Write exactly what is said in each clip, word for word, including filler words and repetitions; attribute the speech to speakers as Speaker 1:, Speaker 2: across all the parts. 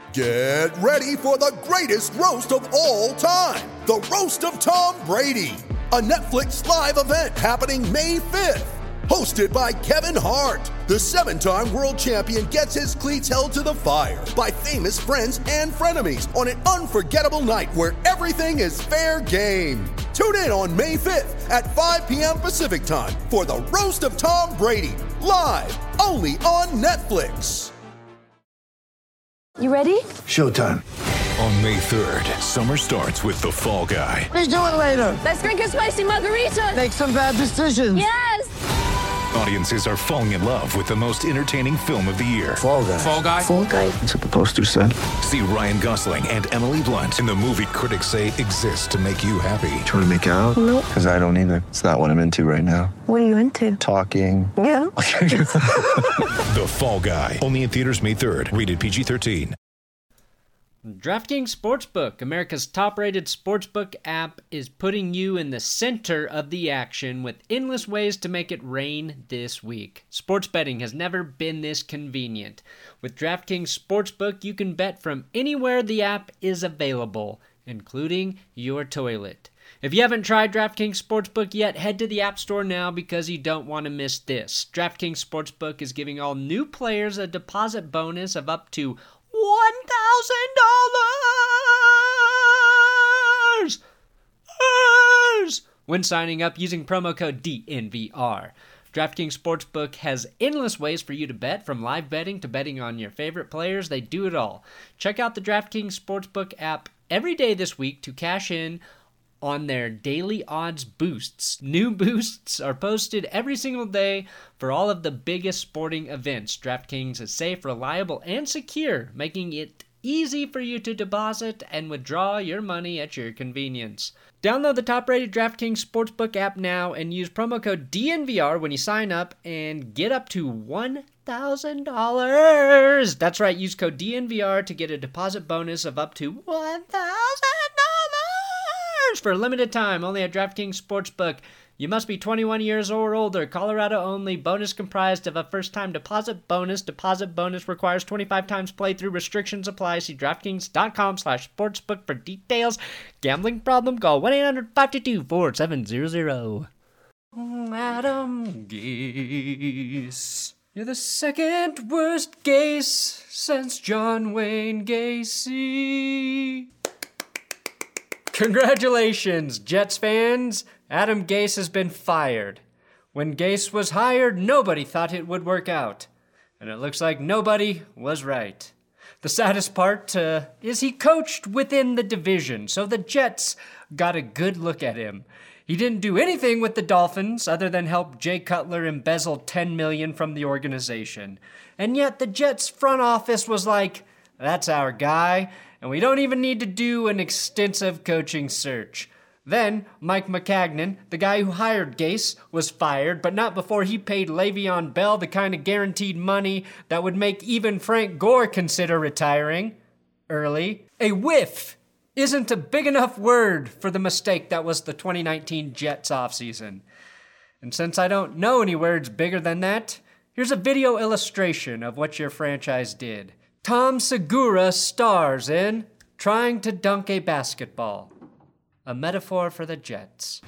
Speaker 1: Get ready for the greatest roast of all time, the Roast of Tom Brady, a Netflix live event happening May fifth. Hosted by Kevin Hart, the seven-time world champion gets his cleats held to the fire by famous friends and frenemies on an unforgettable night where everything is fair game. Tune in on May fifth at five p.m. Pacific time for the Roast of Tom Brady, live only on Netflix.
Speaker 2: You ready?
Speaker 3: Showtime.
Speaker 4: On May third, summer starts with The Fall Guy.
Speaker 3: Let's do it later.
Speaker 2: Let's drink a spicy margarita.
Speaker 3: Make some bad decisions.
Speaker 2: Yes!
Speaker 4: Audiences are falling in love with the most entertaining film of the year.
Speaker 3: Fall Guy.
Speaker 4: Fall Guy?
Speaker 2: Fall Guy.
Speaker 3: That's what the poster said.
Speaker 4: See Ryan Gosling and Emily Blunt in the movie critics say exists to make you happy.
Speaker 3: Trying to make it out?
Speaker 2: Nope.
Speaker 3: Because I don't either. It's not what I'm into right now.
Speaker 2: What are you into?
Speaker 3: Talking.
Speaker 2: Yeah.
Speaker 4: The Fall Guy. Only in theaters May third. Rated P G thirteen.
Speaker 5: DraftKings Sportsbook, America's top-rated sportsbook app, is putting you in the center of the action with endless ways to make it rain this week. Sports betting has never been this convenient. With DraftKings Sportsbook, you can bet from anywhere the app is available, including your toilet. If you haven't tried DraftKings Sportsbook yet, head to the App Store now because you don't want to miss this. DraftKings Sportsbook is giving all new players a deposit bonus of up to one thousand dollars when signing up using promo code D N V R. DraftKings Sportsbook has endless ways for you to bet, from live betting to betting on your favorite players. They do it all. Check out the DraftKings Sportsbook app every day this week to cash in on their daily odds boosts. New boosts are posted every single day for all of the biggest sporting events. DraftKings is safe, reliable, and secure, making it easy for you to deposit and withdraw your money at your convenience. Download the top-rated DraftKings Sportsbook app now and use promo code D N V R when you sign up and get up to one thousand dollars. That's right, use code D N V R to get a deposit bonus of up to one thousand dollars for a limited time, only at DraftKings Sportsbook. You must be twenty-one years or older. Colorado only. Bonus comprised of a first-time deposit bonus. Deposit bonus requires twenty-five times playthrough. Restrictions apply. See DraftKings.com slash sportsbook for details. Gambling problem? Call one eight hundred five two two four seven zero zero. Adam Gase. You're the second worst Gase since John Wayne Gacy. Congratulations, Jets fans. Adam Gase has been fired. When Gase was hired, nobody thought it would work out. And it looks like nobody was right. The saddest part uh, is he coached within the division, so the Jets got a good look at him. He didn't do anything with the Dolphins other than help Jay Cutler embezzle ten million dollars from the organization. And yet the Jets front office was like, that's our guy, and we don't even need to do an extensive coaching search. Then, Mike Maccagnan, the guy who hired Gase, was fired, but not before he paid Le'Veon Bell the kind of guaranteed money that would make even Frank Gore consider retiring early. A whiff isn't a big enough word for the mistake that was the twenty nineteen Jets offseason. And since I don't know any words bigger than that, here's a video illustration of what your franchise did. Tom Segura stars in Trying to Dunk a Basketball. A metaphor for the Jets.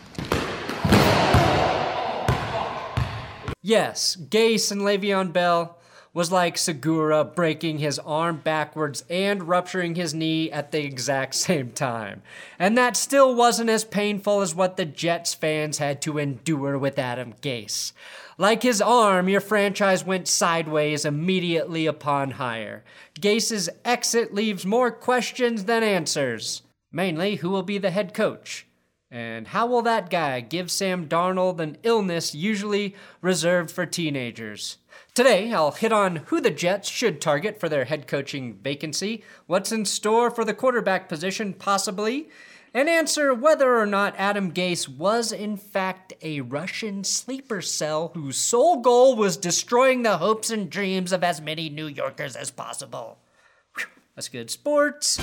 Speaker 5: Yes, Gase and Le'Veon Bell was like Segura breaking his arm backwards and rupturing his knee at the exact same time. And that still wasn't as painful as what the Jets fans had to endure with Adam Gase. Like his arm, your franchise went sideways immediately upon hire. Gase's exit leaves more questions than answers. Mainly, who will be the head coach? And how will that guy give Sam Darnold an illness usually reserved for teenagers? Today, I'll hit on who the Jets should target for their head coaching vacancy, what's in store for the quarterback position possibly, and answer whether or not Adam Gase was in fact a Russian sleeper cell whose sole goal was destroying the hopes and dreams of as many New Yorkers as possible. Whew, that's good sports.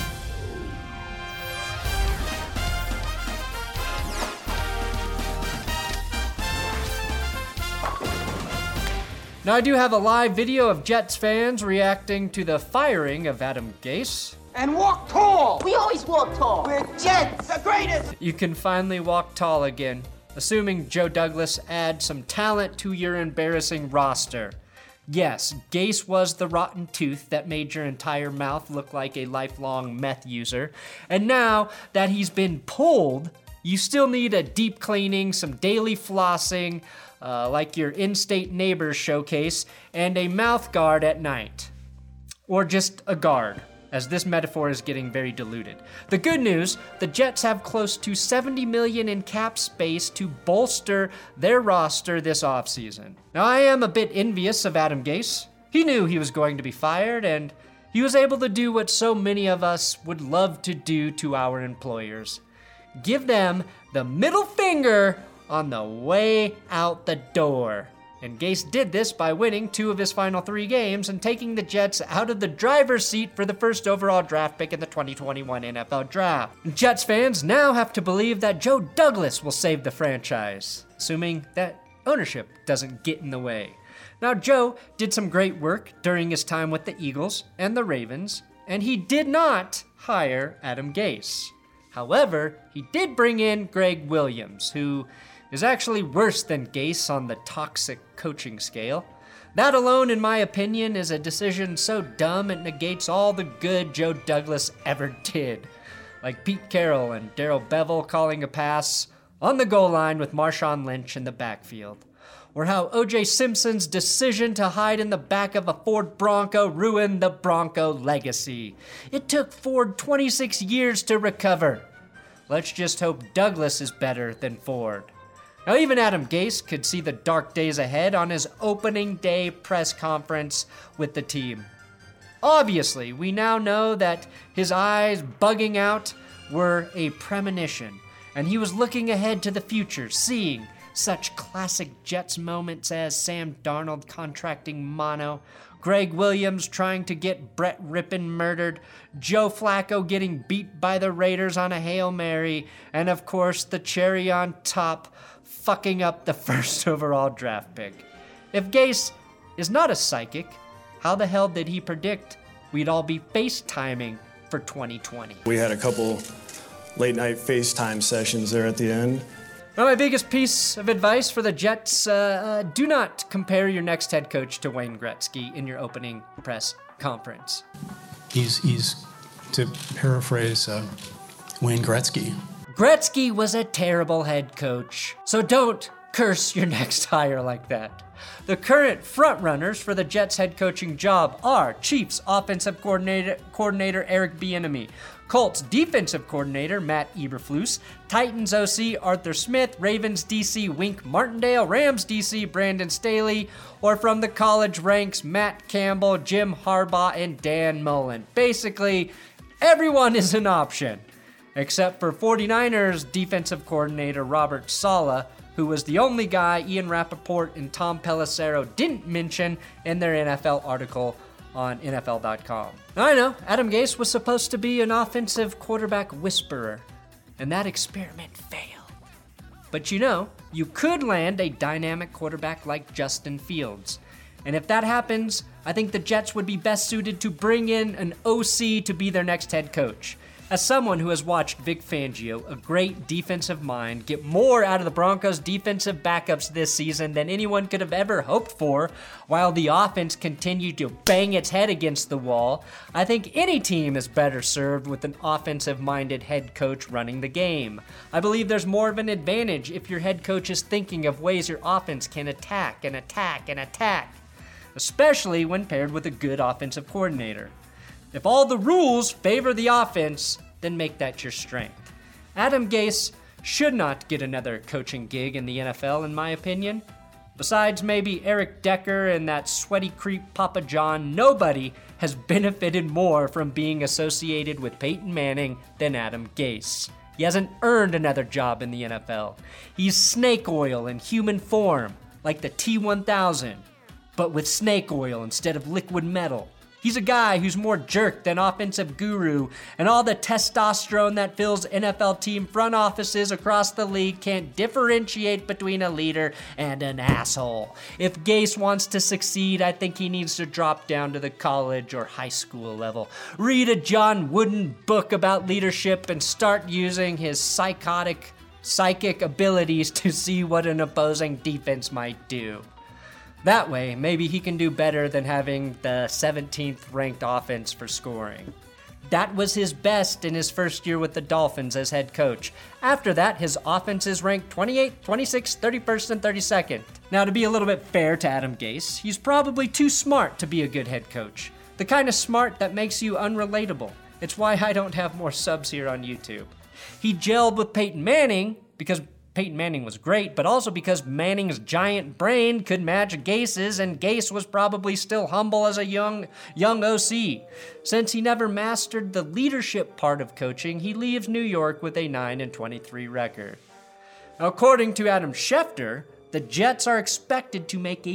Speaker 5: Now, I do have a live video of Jets fans reacting to the firing of Adam Gase.
Speaker 6: And walk tall. We always walk tall. We're Jets, the greatest.
Speaker 5: You can finally walk tall again, assuming Joe Douglas adds some talent to your embarrassing roster. Yes, Gase was the rotten tooth that made your entire mouth look like a lifelong meth user. And now that he's been pulled, you still need a deep cleaning, some daily flossing, uh, like your in-state neighbors showcase, and a mouth guard at night. Or just a guard, as this metaphor is getting very diluted. The good news, the Jets have close to seventy million dollars in cap space to bolster their roster this offseason. Now, I am a bit envious of Adam Gase. He knew he was going to be fired, and he was able to do what so many of us would love to do to our employers. Give them the middle finger on the way out the door. And Gase did this by winning two of his final three games and taking the Jets out of the driver's seat for the first overall draft pick in the twenty twenty-one N F L Draft. Jets fans now have to believe that Joe Douglas will save the franchise, assuming that ownership doesn't get in the way. Now, Joe did some great work during his time with the Eagles and the Ravens, and he did not hire Adam Gase. However, he did bring in Greg Williams, who is actually worse than Gase on the toxic coaching scale. That alone, in my opinion, is a decision so dumb it negates all the good Joe Douglas ever did. Like Pete Carroll and Darrell Bevell calling a pass on the goal line with Marshawn Lynch in the backfield. Or how O J Simpson's decision to hide in the back of a Ford Bronco ruined the Bronco legacy. It took Ford twenty-six years to recover. Let's just hope Douglas is better than Ford. Now, even Adam Gase could see the dark days ahead on his opening day press conference with the team. Obviously, we now know that his eyes bugging out were a premonition, and he was looking ahead to the future, seeing such classic Jets moments as Sam Darnold contracting mono, Greg Williams trying to get Brett Rippon murdered, Joe Flacco getting beat by the Raiders on a Hail Mary, and of course the cherry on top, fucking up the first overall draft pick. If Gase is not a psychic, how the hell did he predict we'd all be FaceTiming for twenty twenty?
Speaker 7: We had a couple late night FaceTime sessions there at the end.
Speaker 5: Now, my biggest piece of advice for the Jets, uh, uh, do not compare your next head coach to Wayne Gretzky in your opening press conference.
Speaker 8: He's, he's to paraphrase uh, Wayne Gretzky.
Speaker 5: Gretzky was a terrible head coach, so don't curse your next hire like that. The current frontrunners for the Jets head coaching job are Chiefs offensive coordinator, coordinator Eric Bieniemy, Colts defensive coordinator Matt Eberflus, Titans O C Arthur Smith, Ravens D C Wink Martindale, Rams D C Brandon Staley, or from the college ranks Matt Campbell, Jim Harbaugh, and Dan Mullen. Basically, everyone is an option, except for 49ers defensive coordinator Robert Saleh, who was the only guy Ian Rappaport and Tom Pelissero didn't mention in their N F L article on N F L dot com. I know, Adam Gase was supposed to be an offensive quarterback whisperer, and that experiment failed. But you know, you could land a dynamic quarterback like Justin Fields. And if that happens, I think the Jets would be best suited to bring in an O C to be their next head coach. As someone who has watched Vic Fangio, a great defensive mind, get more out of the Broncos' defensive backups this season than anyone could have ever hoped for, while the offense continued to bang its head against the wall, I think any team is better served with an offensive-minded head coach running the game. I believe there's more of an advantage if your head coach is thinking of ways your offense can attack and attack and attack, especially when paired with a good offensive coordinator. If all the rules favor the offense, then make that your strength. Adam Gase should not get another coaching gig in the N F L, in my opinion. Besides maybe Eric Decker and that sweaty creep Papa John, nobody has benefited more from being associated with Peyton Manning than Adam Gase. He hasn't earned another job in the N F L. He's snake oil in human form, like the T one thousand, but with snake oil instead of liquid metal. He's a guy who's more jerk than offensive guru, and all the testosterone that fills N F L team front offices across the league can't differentiate between a leader and an asshole. If Gase wants to succeed, I think he needs to drop down to the college or high school level, read a John Wooden book about leadership, and start using his psychotic, psychic abilities to see what an opposing defense might do. That way, maybe he can do better than having the seventeenth ranked offense for scoring. That was his best in his first year with the Dolphins as head coach. After that, his offenses ranked twenty-eighth, twenty-sixth, thirty-first, and thirty-second. Now, to be a little bit fair to Adam Gase, he's probably too smart to be a good head coach. The kind of smart that makes you unrelatable. It's why I don't have more subs here on YouTube. He gelled with Peyton Manning because Peyton Manning was great, but also because Manning's giant brain could match Gase's, and Gase was probably still humble as a young young O C. Since he never mastered the leadership part of coaching, he leaves New York with a nine and twenty-three record. Now, according to Adam Schefter, the Jets are expected to make a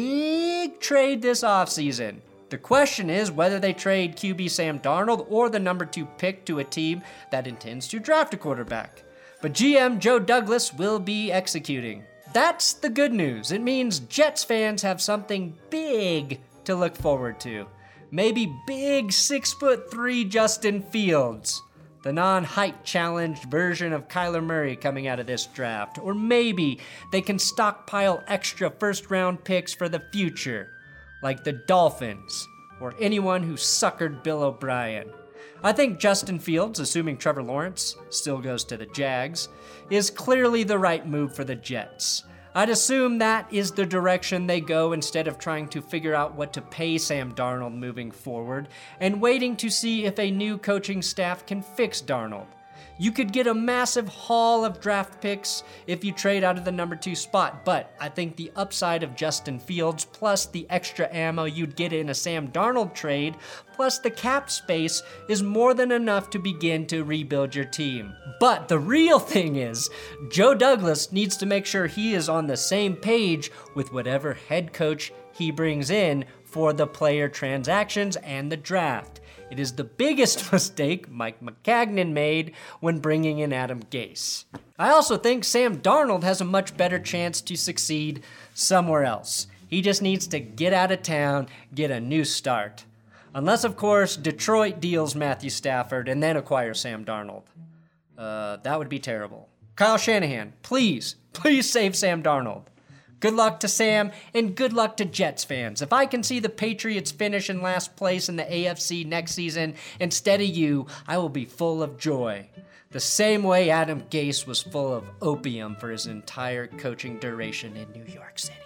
Speaker 5: big trade this offseason. The question is whether they trade Q B Sam Darnold or the number two pick to a team that intends to draft a quarterback. But G M Joe Douglas will be executing. That's the good news. It means Jets fans have something big to look forward to. Maybe big six foot three Justin Fields, the non-height challenged version of Kyler Murray coming out of this draft. Or maybe they can stockpile extra first round picks for the future, like the Dolphins or anyone who suckered Bill O'Brien. I think Justin Fields, assuming Trevor Lawrence still goes to the Jags, is clearly the right move for the Jets. I'd assume that is the direction they go instead of trying to figure out what to pay Sam Darnold moving forward and waiting to see if a new coaching staff can fix Darnold. You could get a massive haul of draft picks if you trade out of the number two spot, but I think the upside of Justin Fields plus the extra ammo you'd get in a Sam Darnold trade plus the cap space is more than enough to begin to rebuild your team. But the real thing is, Joe Douglas needs to make sure he is on the same page with whatever head coach he brings in for the player transactions and the draft. It is the biggest mistake Mike Maccagnan made when bringing in Adam Gase. I also think Sam Darnold has a much better chance to succeed somewhere else. He just needs to get out of town, get a new start. Unless, of course, Detroit deals Matthew Stafford and then acquires Sam Darnold. Uh, that would be terrible. Kyle Shanahan, please, please save Sam Darnold. Good luck to Sam, and good luck to Jets fans. If I can see the Patriots finish in last place in the A F C next season instead of you, I will be full of joy. The same way Adam Gase was full of opium for his entire coaching duration in New York City.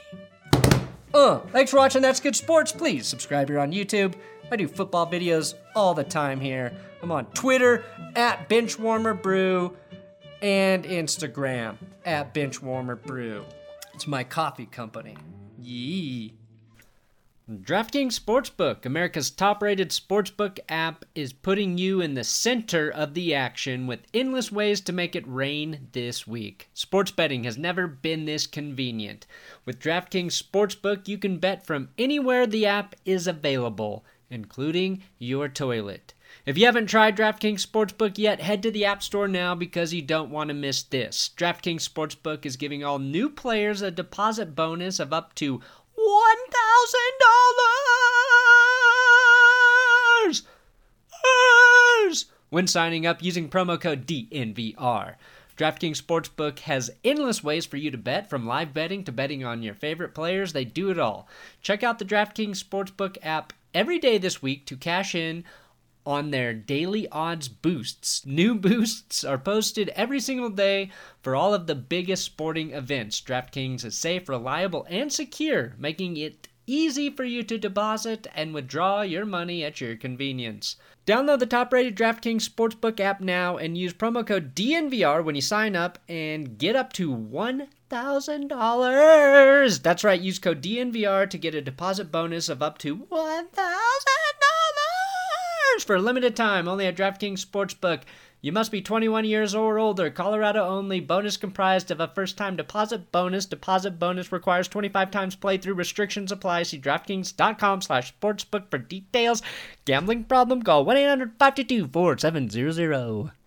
Speaker 5: Uh, thanks for watching That's Good Sports. Please subscribe here on YouTube. I do football videos all the time here. I'm on Twitter, at BenchwarmerBrew, and Instagram, at BenchwarmerBrew. It's my coffee company. Yee. DraftKings Sportsbook, America's top-rated sportsbook app, is putting you in the center of the action with endless ways to make it rain this week. Sports betting has never been this convenient. With DraftKings Sportsbook, you can bet from anywhere the app is available, including your toilet. If you haven't tried DraftKings Sportsbook yet, head to the App Store now because you don't want to miss this. DraftKings Sportsbook is giving all new players a deposit bonus of up to one thousand dollars when signing up using promo code D N V R. DraftKings Sportsbook has endless ways for you to bet, from live betting to betting on your favorite players. They do it all. Check out the DraftKings Sportsbook app every day this week to cash in on their daily odds boosts. New boosts are posted every single day for all of the biggest sporting events. DraftKings is safe, reliable, and secure, making it easy for you to deposit and withdraw your money at your convenience. Download the top-rated DraftKings Sportsbook app now and use promo code D N V R when you sign up and get up to one thousand dollars. That's right, use code D N V R to get a deposit bonus of up to one thousand dollars for a limited time only at DraftKings Sportsbook. You must be twenty-one years or older. Colorado only. Bonus comprised of a first-time deposit bonus. Deposit bonus requires twenty-five times playthrough. Restrictions apply. See DraftKings.com slash sportsbook for details. Gambling problem? Call one eight hundred five two two four seven zero zero.